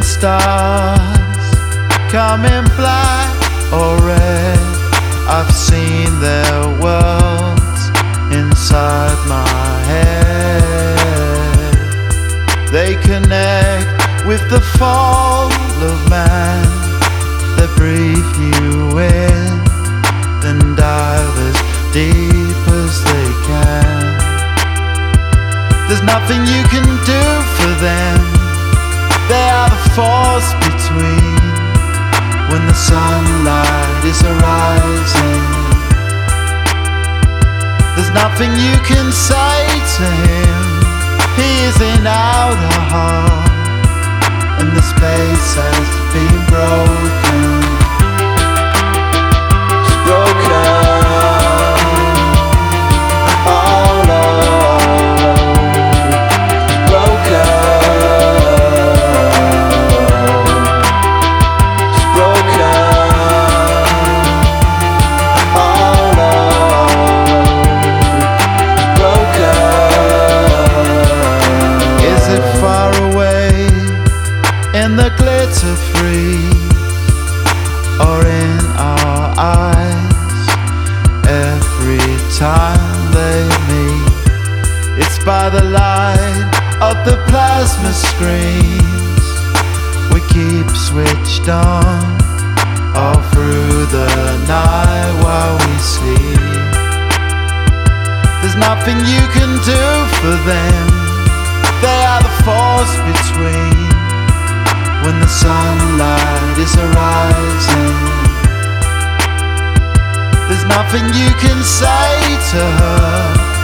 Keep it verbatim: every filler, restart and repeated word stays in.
stars come in black or red. I've seen their worlds inside my head. They connect with the fall of man. They breathe you in, then dive as deep as they can. There's nothing you can do for them. They are the force between when the sunlight is arising. There's nothing you can say to him. He is in outer heart, and the space has been broken. It's broken. All over. Broken. It's broken. All over. Broken. Is it far away in the glitter freeze, or in our eyes every time they meet? It's by the light of the plasma screens we keep switched on all through the night while we sleep. There's nothing you can do for them. They are the force between when the sunlight is arising. There's nothing you can say to her.